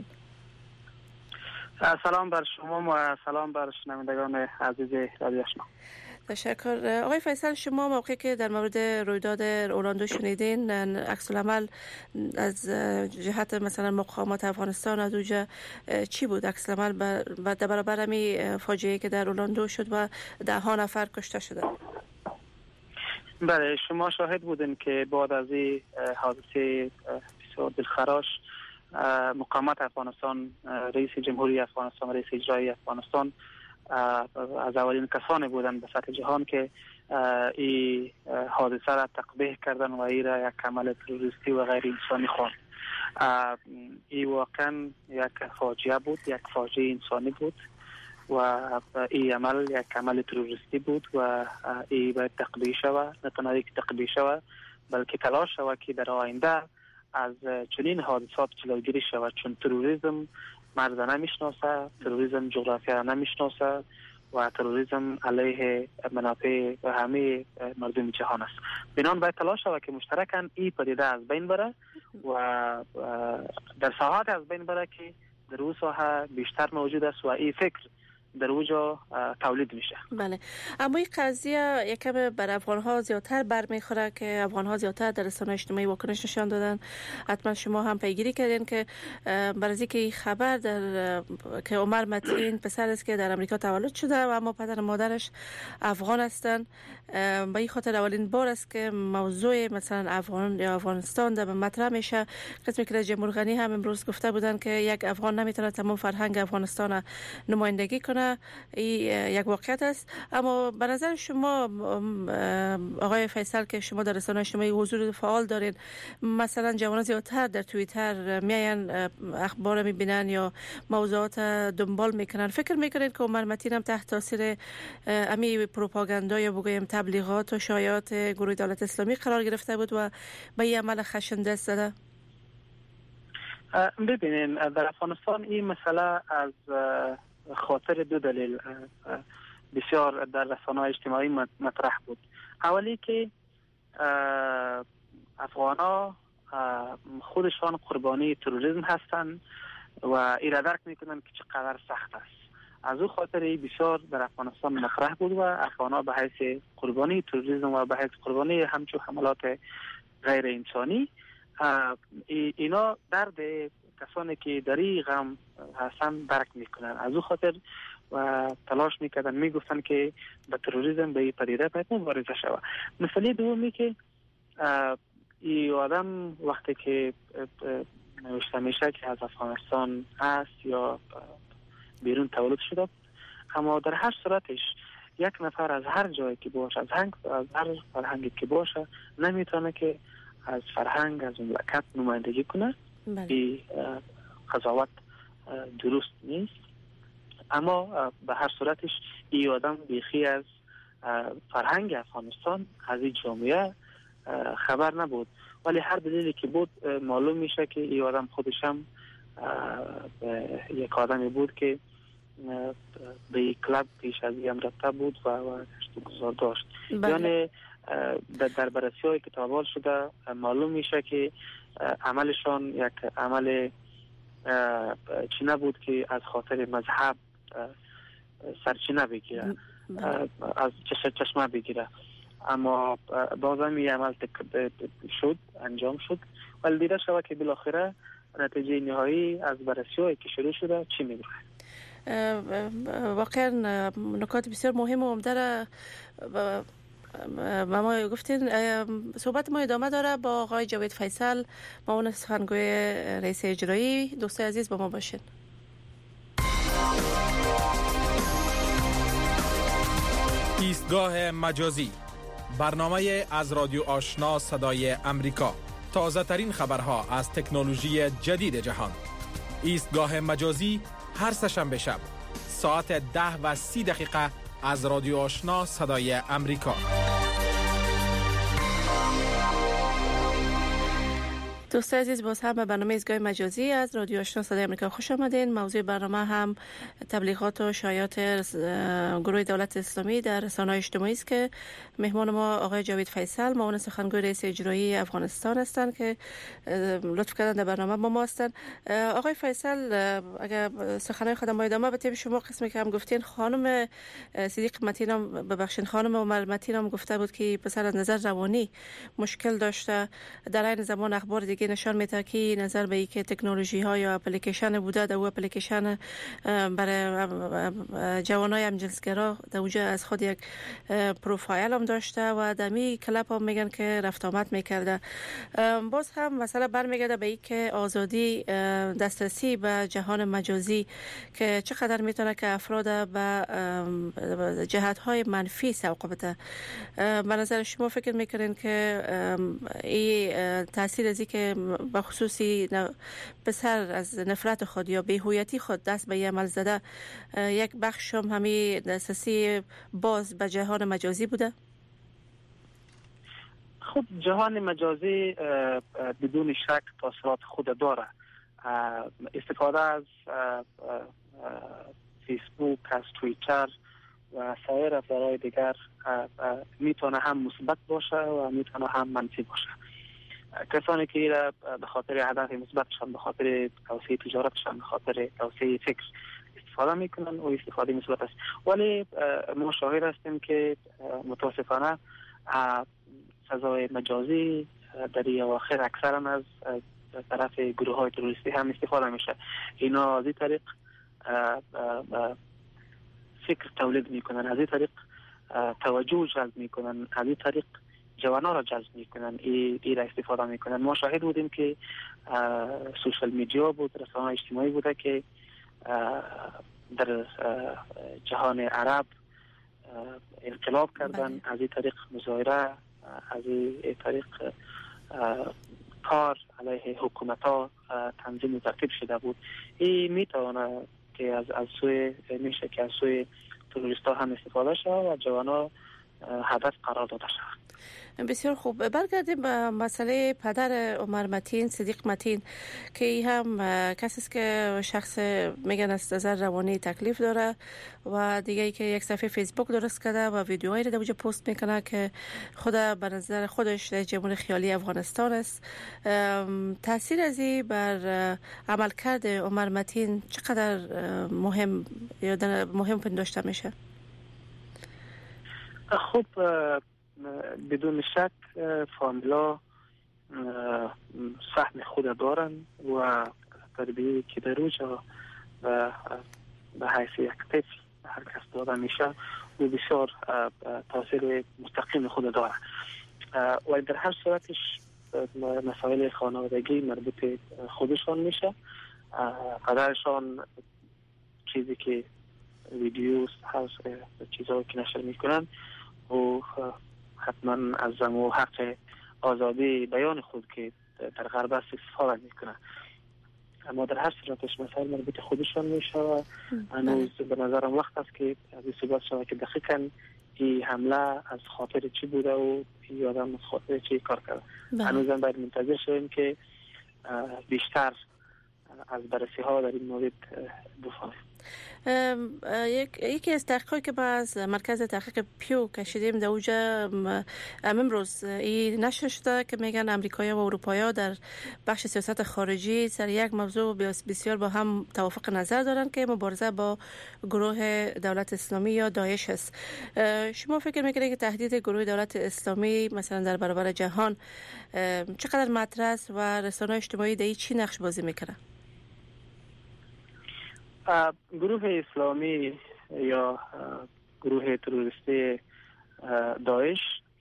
سلام بر شما و سلام بر شنوندگان عزیز رادیو آشنا. تشکر. آقای فیصل، شما موقعی که در مورد رویداد اورلاندو شنیدین، عکس العمل از جهت مثلا مقامات افغانستان از اونجا چی بود؟ عکس العمل در برابر همین فاجعه‌ای که در اورلاندو شد و 10 نفر کشته شدن. بله، شما شاهد بودین که بعد از این حادثه بسیار دلخراش مقامات افغانستان، رئیس جمهوری افغانستان، رئیس اجرایی افغانستان از اولین کسانی بودن به سطح جهان که این حادثه را تقبیح کردن و این را یک عمل تروریستی و غیر انسانی خواند. این واقعا یک فاجعه بود، یک فاجعه انسانی بود و این عمل یک عمل تروریستی بود و این باید تقبیح شود. نه تنها یک تقبیح شود بلکه تلاش شود که در آینده از چنین حادثات جلوگیری شود، چون تروریسم مرز نمیشناسه، تروریسم جغرافیا نمیشناسه و تروریسم علیه منافع و همه مردم جهان است. بنابراین باید تلاش شود که مشترکاً این پدیده از بین بره و در ساحات از بین بره که در اون ساحه بیشتر موجود است و این فکر در اوجا تولید میشه. بله، اما این قضیه یکم بر افغان‌ها زیادتر برمیخوره که افغان‌ها زیادتر در رسانه‌های اجتماعی واکنش نشان دادن. حتما شما هم پیگیری کردین که برای که این خبر که عمر متین پسر است که در امریکا تولد شده و اما پدر مادرش افغان هستند، به این خاطر اولین بار است که موضوع مثلا افغان یا افغانستان در مطرح میشه. قسمی که جمهوری غنی هم امروز گفته بودن که یک افغان نمیتونه تمام فرهنگ افغانستان نمایندگی کنه. این یک واقعیت است. اما به نظر شما آقای فیصل که شما در رسانه‌های اجتماعی حضور فعال دارین، مثلا جوانان زیادتر در توییتر میاین اخبار میبینن یا موضوعات دنبال میکنن، فکر میکنین که عمر متین هم تحت تاثیر امی پروپاگاندا یا بگویم تبلیغات و شایعات گروه دولت اسلامی قرار گرفته بود و به این عمل خشن دست زده؟ ببینین در افغانستان این مسئله از خاطر دو دلیل بسیار در رسانه‌های اجتماعی مطرح بود. اولی که افغان‌ها خودشان قربانی تروریسم هستند و ایره درک میکنن که چقدر سخت است. از او خاطر بسیار در افغانستان مطرح بود و افغان‌ها به حیث قربانی تروریسم و به حیث قربانی همچون حملات غیر انسانی اینا درد کسانی که در این غم هستن درک میکنن. از او خاطر و تلاش میکردن، میگفتن که به تروریسم به این پدیده باید مبارزه شود. مسئله دومی که این آدم وقتی که نوشته میشه که از افغانستان هست یا بیرون تولد شده، اما در هر صورتش یک نفر از هر جایی که باشه، از هر فرهنگی که باشه، نمیتونه که از فرهنگ از مملکت نمایندگی کنه. این قضاوت درست نیست. اما به هر صورتش این آدم بیخی از فرهنگ افغانستان، از این جامعه خبر نبود، ولی هر دلیلی که بود معلوم میشه که این آدم خودش هم یک آدمی بود که به کلاب پیش از این رفته بود و گذار داشت. یعنی در بررسی های که تابال شده معلوم میشه که عملشان یک عمل چی نبود که از خاطر مذهب سرچینه بگیره، از چشمه بگیره، اما بازم این عمل انجام شد، ولی دیده شود که بالاخره نتیجه نهایی از بررسی هایی که شروع شده چی میگه. واقعا نکات بسیار مهم و عمده ما گفتین. صحبت ما ادامه داره با آقای جاوید فیصل، معاون سخنگوی رئیس اجرایی. دوستای عزیز با ما باشین. ایستگاه مجازی، برنامه از رادیو آشنا صدای امریکا. تازه ترین خبرها از تکنولوژی جدید جهان. ایستگاه مجازی هر سه‌شنبه شب ساعت 10:30 از رادیو آشنا صدای امریکا. دوستان عزیز، باز هم به برنامه ایستگاه مجازی از رادیو آشنا صدای امریکا خوش آمدین. موضوع برنامه هم تبلیغات و شایعات گروه دولت اسلامی در رسانه‌های اجتماعی است که مهمان ما آقای جاوید فیصل، معاون سخنگوی رئیس اجرایی افغانستان هستند که لطف کردن در برنامه با ما هستند. آقای فیصل، اگر سخنهای خودم ادامه بدیم، شما قسمی که هم گفتین خانم صدیق متین هم ببخشید خانم عمر متین هم گفته بود که پسر از نظر روانی مشکل داشته. در این زمان اخبار دیگه نشان میده که نظر به اینکه تکنولوژی ها یا اپلیکیشن بوده، در اون اپلیکیشن برای جوانای همجنسگرا در اونجا از خود یک پروفایل هم داشته و دمی کلپ هم میگن که رفت آمد میکرده. باز هم مسئله برمیگرده به اینکه آزادی دسترسی به جهان مجازی که چقدر میتونه که افراد به جهت های منفی سوق بده. به نظر شما فکر میکنین که این تاثیر از که به خصوصی پسر از نفرت خود یا بی‌هویتی خود دست به عمل زده، یک بخش هم همین دسترسی باز به جهان مجازی بوده؟ خب جهان مجازی بدون شک تاثیرات خود داره. استفاده از فیسبوک، از توییتر و سایر ابزارهای دیگر میتونه هم مثبت باشه و میتونه هم منفی باشه. کسانی که به خاطر هدف مثبتشان، به خاطر توسعه تجارتشان، به خاطر توسعه فکر استفاده میکنن و استفاده مثبت است. ولی ما شاهد هستیم که متاسفانه فضای مجازی در اواخر اکثرا از طرف گروه های تروریستی هم استفاده میشه. اینا از این طریق فکر تولید میکنن، از این طریق توجه جلب میکنن، از این طریق جوانان را جذب میکنن، ای را استفاده میکنن. ما شاهد بودیم که سوشال میدیا بود، رسانه‌های اجتماعی بوده که در جهان عرب انقلاب کردن، از این طریق مظاهره، از این طریق کار علیه حکومت ها تنظیم و ترتیب شده بود. این میتونه که از سوی میشه که از سوی تروریست ها هم استفاده شد و جوانان هدف قرار داده شد. بسیار خوب. برگردیم به مسئله پدر عمر متین، صدیق متین، که هم کسی است که شخص میگن از نظر روانی تکلیف داره و دیگه ای که یک صفحه فیسبوک درست کرده و ویدیوهایی رو در اونجا پست میکنه که خود به نظر خودش جمهوری خیالی افغانستان است. تاثیر از این بر عملکرد عمر متین چقدر مهم پنداشته میشه؟ خب بدون شک فامیلا سهم خود دارن و تربیه که در اوجا به حیث یک طفل هر کس داده میشه و بسیار تاثیر مستقیم خود داره و در هر صورتش مسائل خانوادگی مربوط خودشان میشه. پدرشان چیزی که ویدیوز هست، چیزهایی که نشر میکنن و حتما از زمو حق آزادی بیان خود که در غرب است استفاده میکنه. اما در هر صورتش مسائل مربوط خودشان میشه و هنوز به نظرم وقت است که از این صحبت شود که دقیقاً این حمله از خاطر چی بوده و این آدم از خاطر چی کار کرده. هنوزم باید منتظر شویم که بیشتر از بررسی ها در این مورد بفهمیم. یکی از تحقیقاتی که ما از مرکز تحقیق پیو کشیدیم در اوجا امروز این نشر شده که میگن امریکایی‌ها و اروپایی‌ها در بخش سیاست خارجی سر یک موضوع بسیار با هم توافق نظر دارن که مبارزه با گروه دولت اسلامی یا داعش است. شما فکر میکنید که تهدید گروه دولت اسلامی مثلا در برابر جهان چقدر مطرح است و رسانه‌های اجتماعی در این چی نقش بازی میکنه؟ گروه اسلامی یا گروه تروریستی داعش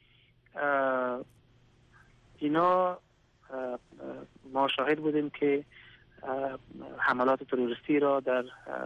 اینا ما شاهد بودیم که حملات تروریستی را در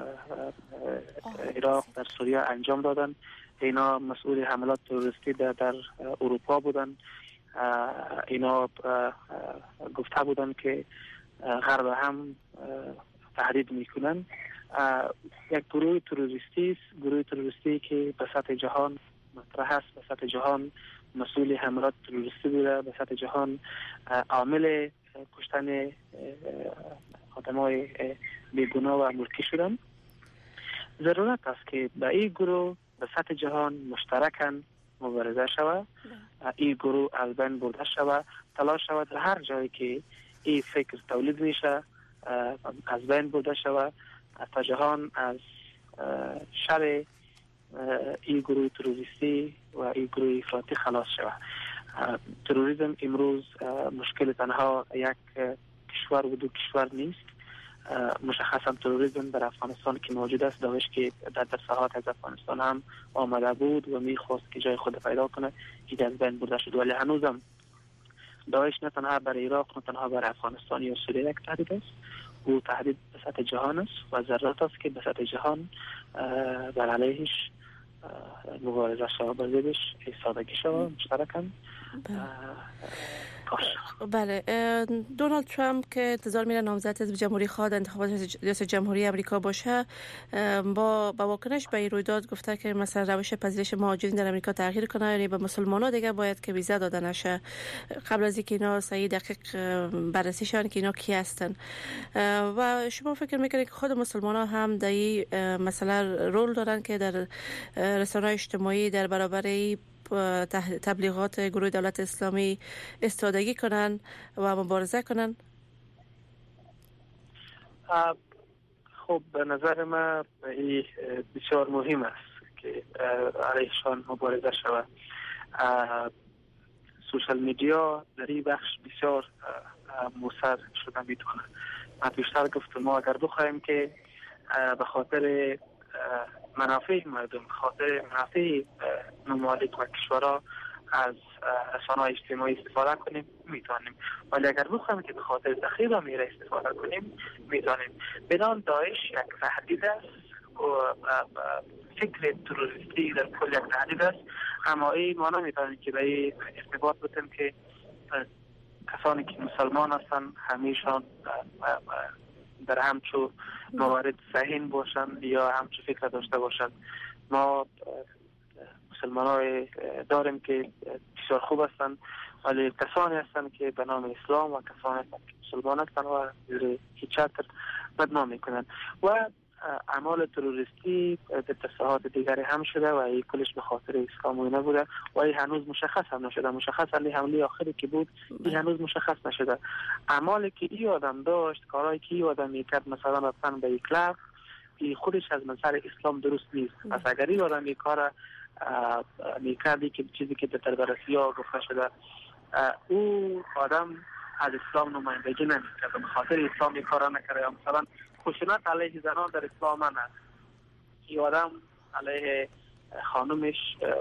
عراق، در سوریه انجام دادن. اینا مسئول حملات تروریستی در اروپا بودن. اینا گفته بودن که غرب هم تهدید میکنن. یک گروه تروریستی است، گروه تروریستی که به سطح جهان مطرح است، به سطح جهان مسئول حملات تروریستی بوده، به سطح جهان عامل کشتن آدمای بیگناه و ملکی شدن. ضرورت است که به این گروه به سطح جهان مشترکاً مبارزه شود، این گروه از بین برده شود، تلاش شود در هر جایی که این فکر تولید میشه از بین برده شود تا جهان از شر این گروه تروریستی و این گروه افراطی خلاص شود. تروریسم امروز مشکل تنها یک کشور و دو کشور نیست. مشخصا تروریسم در افغانستان که موجود است، داعش که در ساحات از افغانستان هم آمده بود و میخواست که جای خود پیدا کنه، این از بین برده شد. ولی هنوزم داعش نه تنها بر عراق نه تنها بر افغانستان یا سوریه یک تهدید است، او تهدید به سطح جهان است و ضرورت است که به سطح جهان بر علیهش مبارزه شود، بر ضدش ایستادگی شود مشترکاً. بله، دونالد ترامپ که انتظار میره نامزد حزب جمهوری خواه انتخابات ریاست جمهوری آمریکا باشه، با واکنش به این رویداد گفته که مثلا روش پذیرش مهاجرین در آمریکا تغییر کنه، یعنی به مسلمان‌ها دیگه باید که ویزا داده نشه قبل از اینکه اینا صحیح دقیق بررسی شون که اینا کی هستن. و شما فکر میکنید که خود مسلمان‌ها هم در این مثلا رول دارن که در رسانه‌های اجتماعی در برابر تبلیغات گروه دولت اسلامی استفاده کنن و مبارزه کنن؟ خب به نظر من این بسیار مهم است که علیهشان مبارزه شود. سوشال میدیا در این بخش بسیار مؤثر شده میتونه. من بیشتر گفتم ما اگر بخواهیم که به خاطر منافع مردم، خاطر منافع ممالک و کشورها از رسانه‌های اجتماعی استفاده کنیم میتونیم، ولی اگر بخواهیم که به خاطر تخریب امیر استفاده کنیم میتونیم. بدان داعش یک تهدید است و فکر تروریستی در کل یک تهدید است، اما این ما نمیتونیم که به این ارتباط بتیم که کسانی که مسلمان هستند همیشان در همچو موارد ذهین باشند یا همچو فکر داشته باشند. ما مسلمان های داریم که بسیار خوب هستند، ولی کسانی هستند که به نام اسلام و کسانی هستند که مسلمان هستند و زیر هیچ چتر بدنام میکنند و اعمال تروریستی در ساحات دیگری هم شده و این کلش به خاطر اسلام و نبوده و این هنوز مشخص هم نشده. مشخص علی حمله آخری که بود این هنوز مشخص نشده. اعمالی که این آدم داشت، کارهایی که این آدم میکرد، مثلا رفتن به یک کلب، این خودش از منظر اسلام درست نیست. پس اگر این آدم این کار میکردی که چیزی که در بررسی ها گفته شده، او آدم از اسلام نمایندگی نمیکرد، به خاطر اسلام این کارا نکرده. مثلا خشونت علیه زنان در اسلام نه، این آدم علیه خانمش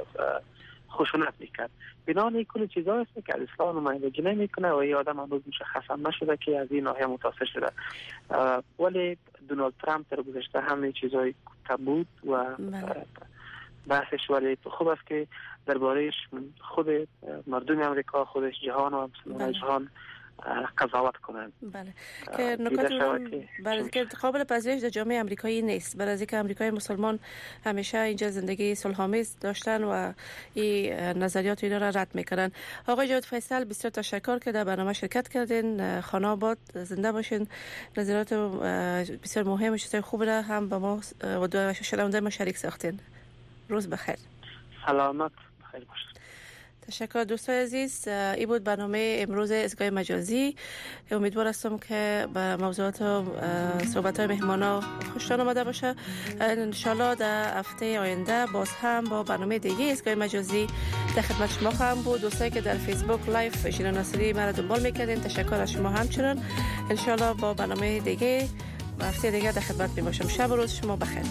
خشونت میکرد. بنابراین این کل چیزا هست که از اسلام نمایندگی نمیکنه و این آدم هنوز مشخص هم نشده که از این ناحیه متاثر شده. ولی دونالد ترامپ در گذشته همه چیزای بود و بحثش، ولی خوب است که دربارهش خود مردم امریکا، خودش جهان و مسلمان جهان قضاوت کنند. بله که نکات برای که قابل پذیرش در جامعه امریکایی نیست، برای اینکه امریکای مسلمان همیشه اینجا زندگی صلح‌آمیز داشتن و این نظریات اینا را رد میکنن. آقای جاوید فیصل بسیار تشکر که در برنامه شرکت کردین. خانه آباد، زنده باشین. نظریات بسیار مهم و چیزای خوب را هم با ما و شنونده ما شریک ساختین. روز بخیر. سلامت بخیر باشید. تشکر دوستان عزیز. این بود برنامه امروز ایستگاه مجازی. امیدوار هستم که به موضوعات و صحبت‌های مهمانا خوشتان آمده باشه. انشالله در هفته آینده باز هم با برنامه دیگه ایستگاه مجازی در خدمت شما خواهم بود. دوستانی که در فیسبوک لایو شیرین ناصری مرا دنبال می‌کردین، تشکر از شما همچنان. انشالله با برنامه دیگه هفته دیگه در خدمت میباشم. شب و روز شما بخیر.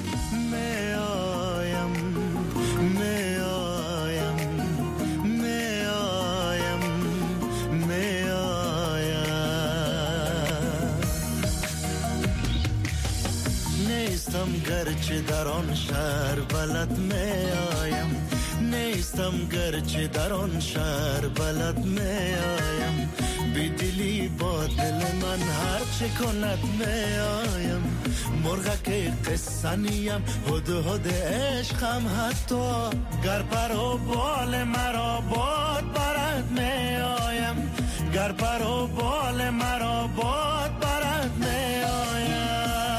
نیستم گرچه در آن شهر بلد می آیم، نیستم گرچه در آن شهر بلد می آیم، بی دلی با دل من هر چه کند می آیم، مرغک قصه نیم هد هد عشقم، حتی گر پر و بال مرا باد برد می آیم، گر پر و بال مرا باد برد می آیم.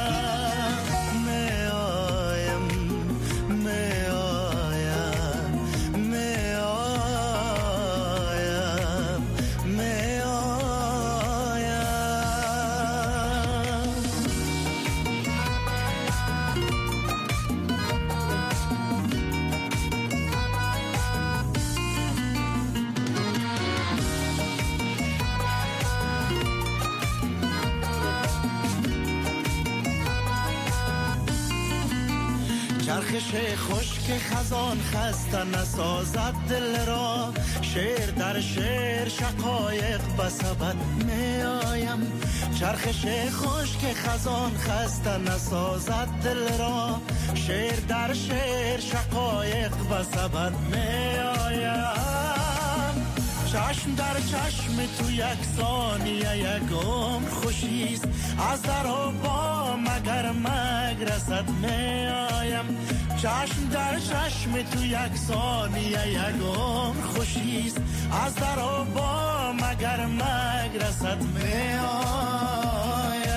چرخش خشک خزان خسته نسازد دل را، شعر در شعر شقایق بسبب می آیم، چرخش خشک خزان خسته نسازد دل را، شعر در شعر شقایق بسبب می آیم، چشم در چشم تو یک ثانیه یک عمر خوشیست، از در و با مگر مگرست می آیم، چشم در چشم تو یک ثانیه یک عمر خوشیست، از در و با مگر مگرست می آیم.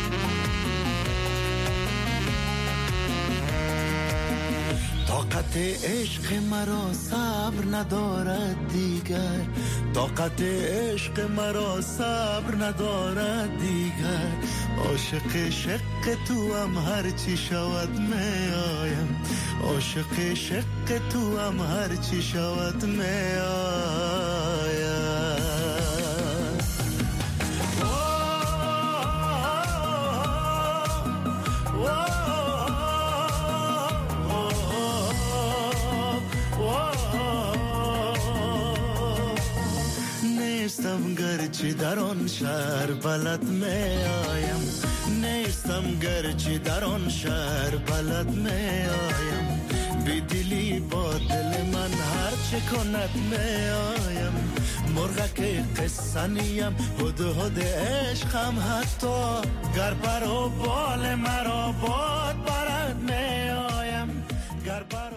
طاقت عشق مرا صبر ندارد دیگر، طاقت عشق مرا صبر ندارد دیگر. عاشق شق تو هم هر چی شود می آیم، عاشق شق تو هم هر چی شود می آیم. نیستم گرچه در آن شهر بلد می آیم، نیستم گرچه در آن شهر بلد می آیم. بی دلی با دل من هر چه کند می آیم. مرغک قصه نیم هد عشقم، حتی گر پر و بال مرا باد برد می آیم. گر پر